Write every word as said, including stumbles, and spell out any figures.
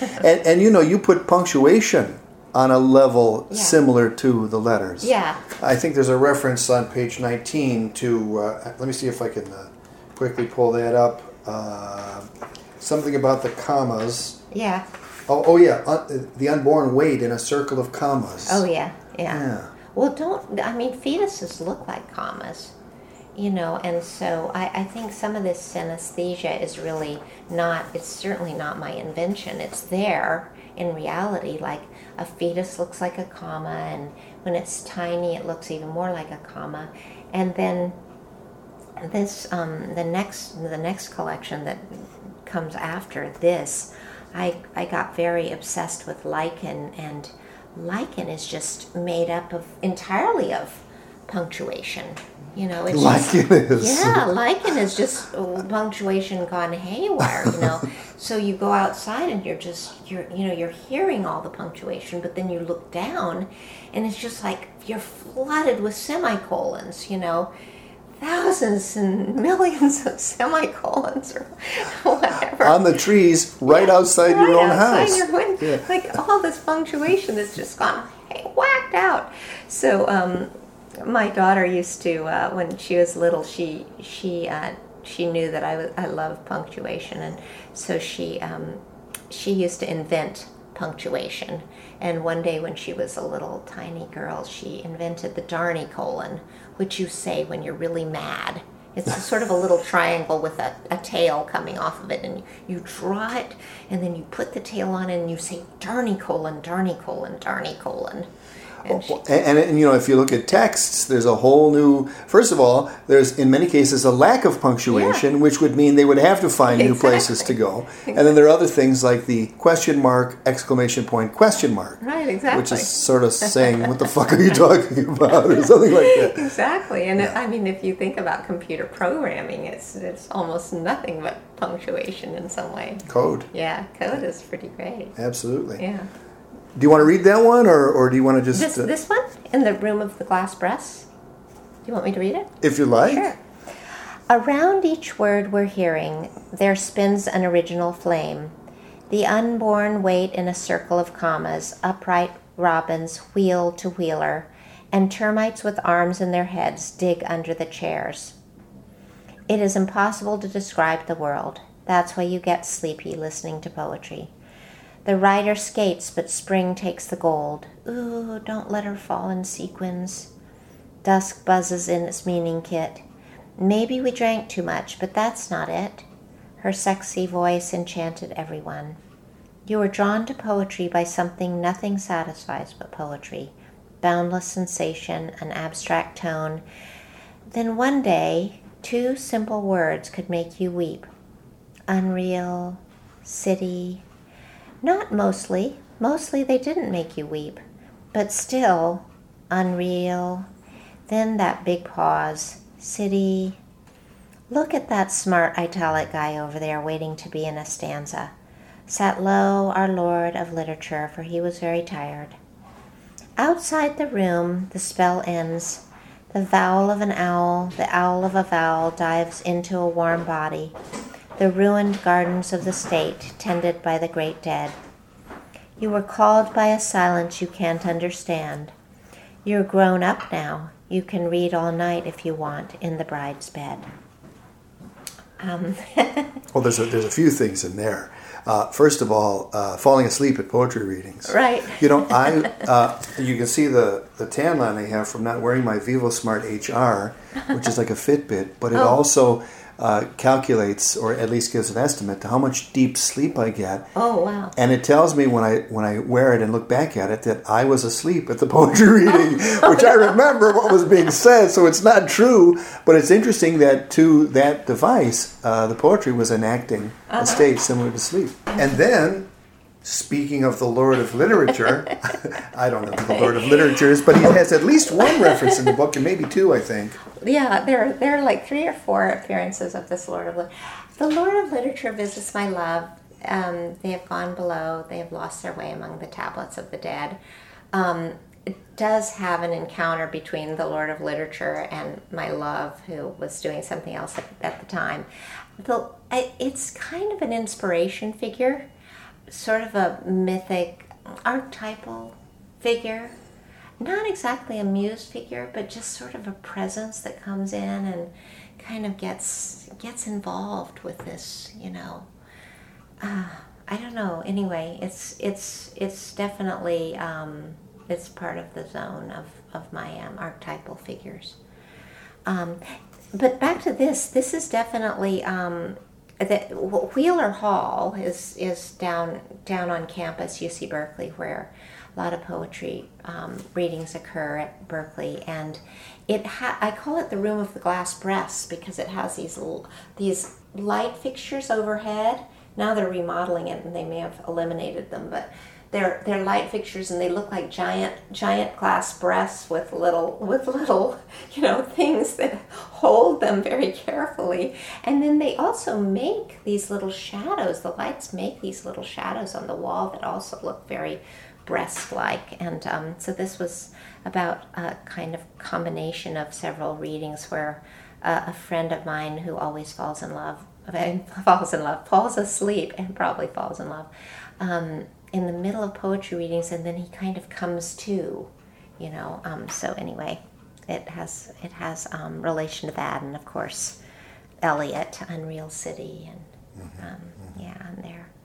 and, and you know, you put punctuation on a level yeah. similar to the letters. Yeah. I think there's a reference on page nineteen to, uh, let me see if I can uh, quickly pull that up. Uh, something about the commas. Yeah. Oh, oh yeah, Un- the unborn wait in a circle of commas. Oh, yeah, yeah. Yeah. Well, don't, I mean, fetuses look like commas, you know, and so I, I think some of this synesthesia is really not, it's certainly not my invention. It's there in reality, like a fetus looks like a comma, and when it's tiny, it looks even more like a comma. And then this, um, the next, the next collection that comes after this, I, I got very obsessed with lichen, and lichen is just made up of entirely of punctuation. You know, it's lichen just, is. Yeah, lichen is just punctuation gone haywire, you know. So you go outside and you're just, you're, you know, you're hearing all the punctuation, but then you look down and it's just like you're flooded with semicolons, you know. Thousands and millions of semicolons or whatever. On the trees right yeah, outside right your own outside house. Your window. Yeah. Like all this punctuation that's just gone whacked out. So um, my daughter used to, uh, when she was little, she she uh, she knew that I, was, I love punctuation, and so she um, she used to invent punctuation. And one day when she was a little tiny girl, she invented the darny colon, which you say when you're really mad. It's a sort of a little triangle with a, a tail coming off of it, and you, you draw it, and then you put the tail on it, and you say darny colon, darny colon, darny colon. And, she, and, and, and, you know, if you look at texts, there's a whole new... First of all, there's, in many cases, a lack of punctuation, yeah. which would mean they would have to find exactly. new places to go. Exactly. And then there are other things like the question mark, exclamation point, question mark. Right, exactly. Which is sort of saying, what the fuck are you talking about, or something like that. Exactly. And, yeah. it, I mean, if you think about computer programming, it's it's almost nothing but punctuation in some way. Code. Yeah, code is pretty great. Absolutely. Yeah. Do you want to read that one, or, or do you want to just... This, uh, this one? In the Room of the Glass Breasts? Do you want me to read it? If you like. Sure. Around each word we're hearing, there spins an original flame. The unborn wait in a circle of commas, upright robins wheel to wheeler, and termites with arms in their heads dig under the chairs. It is impossible to describe the world. That's why you get sleepy listening to poetry. The rider skates, but spring takes the gold. Ooh, don't let her fall in sequins. Dusk buzzes in its meaning kit. Maybe we drank too much, but that's not it. Her sexy voice enchanted everyone. You were drawn to poetry by something nothing satisfies but poetry. Boundless sensation, an abstract tone. Then one day, two simple words could make you weep. Unreal, city. Not mostly. Mostly they didn't make you weep. But still, unreal. Then that big pause. City. Look at that smart italic guy over there waiting to be in a stanza. Sat low our Lord of Literature, for he was very tired. Outside the room, the spell ends. The vowel of an owl, the owl of a vowel dives into a warm body. The ruined gardens of the state, tended by the great dead. You were called by a silence you can't understand. You're grown up now. You can read all night if you want in the bride's bed. Um. Well, there's a, there's a few things in there. Uh, first of all, uh, falling asleep at poetry readings. Right. You know, I uh, you can see the, the tan line I have from not wearing my VivoSmart H R, which is like a Fitbit, but it oh. also uh, calculates, or at least gives an estimate, to how much deep sleep I get. Oh, wow. And it tells me when I when I wear it and look back at it that I was asleep at the poetry reading, oh, which no. I remember what was being said, so it's not true. But it's interesting that to that device, uh, the poetry was enacting uh-huh. a state similar to sleep. And then, speaking of the Lord of Literature, I don't know who the Lord of Literature is, but he has at least one reference in the book, and maybe two, I think. Yeah, there, there are like three or four appearances of this Lord of Literature. The Lord of Literature visits my love. Um, they have gone below. They have lost their way among the tablets of the dead. Um, it does have an encounter between the Lord of Literature and my love, who was doing something else at, at the time. The, I, it's kind of an inspiration figure. sort of a mythic, archetypal figure. Not exactly a muse figure, but just sort of a presence that comes in and kind of gets gets involved with this, you know. Uh, I don't know. Anyway, it's it's it's definitely um, it's part of the zone of of my um, archetypal figures. Um, but back to this. This is definitely um, the Wheeler Hall is is down down on campus, U C Berkeley, where a lot of poetry um, readings occur at Berkeley, and it ha- I call it the room of the glass breasts because it has these l- these light fixtures overhead. Now they're remodeling it, and they may have eliminated them, but they're they're light fixtures, and they look like giant giant glass breasts with little with little you know things that hold them very carefully. And then they also make these little shadows. The lights make these little shadows on the wall that also look very breast-like. And um, so this was about a kind of combination of several readings where uh, a friend of mine who always falls in love, falls in love, falls asleep and probably falls in love um, in the middle of poetry readings, and then he kind of comes to, you know. Um, so anyway, it has it has um, relation to that, and of course, Eliot, Unreal City, and um, yeah, and there.